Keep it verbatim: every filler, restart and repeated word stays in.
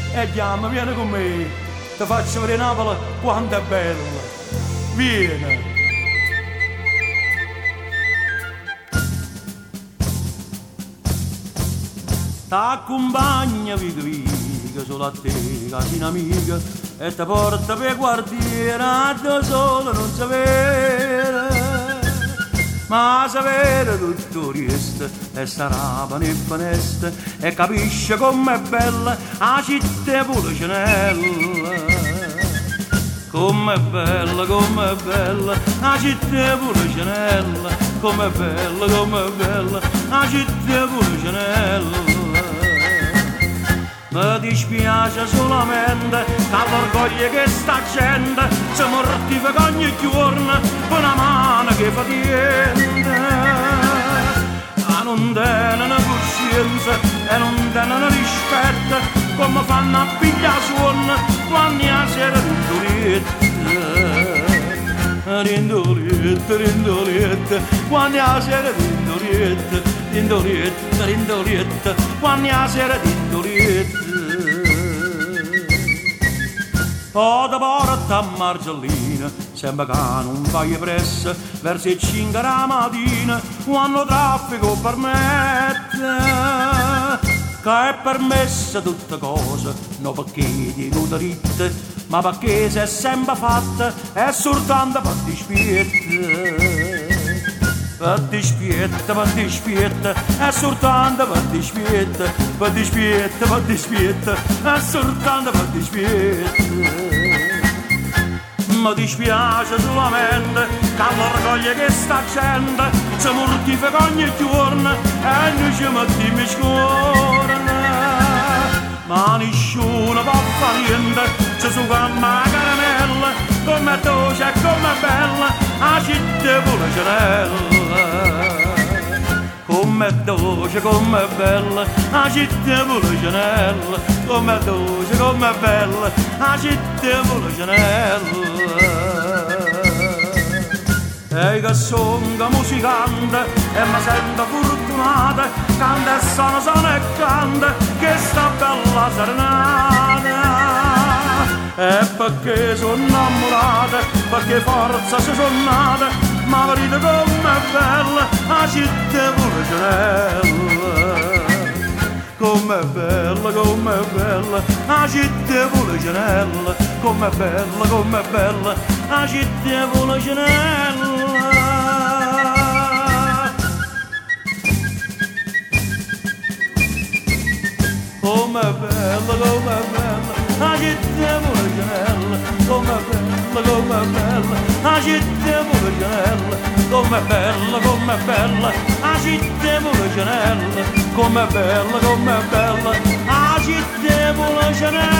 E chiama, vieni con me, ti faccio vedere Napoli quanto è bella. Vieni. T'accompagna viga viga solo a te, casina amica, e ti porta per quartiere, da solo non sapere, ma sapere tutto riesce, e sarà pane e panesta, e capisce com'è bella la città Policinella. Com'è bella, com'è bella la città Policinella, com'è bella, com'è bella la città Policinella. Mi dispiace solamente dall'orgoglio che sta gente si mortifica ogni giorno per una mano che fa niente. Ma non tenono coscienza e non tenono rispetto, come fanno a pigliare suono quando la sera rindolietta. Rindolietta, rindolietta, quando la sera rindolietta, rindolietta, rindolietta, quando la sera rindolietta. O da porta a Margellina, sembra che non vai presso, verso le cinque della mattina, quando traffico permette. Che è permessa tutte cose, non perché dico dritte, ma perché se è sempre fatta è soltanto per dispiette. Per dispiette, per dispiette, è soltanto per dispiette, per dispiette, per dispiette, è soltanto per dispiette. Mi dispiace solamente che l'orgoglio che sta gente si mortifica ogni giorno e noi ci mettiamo in scuola. Ma nessuno può fare niente, ci succhiamo la caramella, come dolce e come bella la città Policinella. Com'è dolce, com'è bella la città Policinella, com'è dolce, com'è bella la città Policinella. E che sono musicante e mi sento fortunata, canta e sono, sono e canta che sta bella serenata. E perché sono innamorata, perché forza si sono nata, ma vedete com'è bella la città Policinella. Com'è bella, com'è bella la città Policinella, com'è bella, com'è bella la città Policinella. Com'è bella, com'è bella la città Policinella, com'è bella, com'è bella la città Policinella, com'è bella, com'è bella la città Policinella, com'è bella, com'è bella la città Policinella.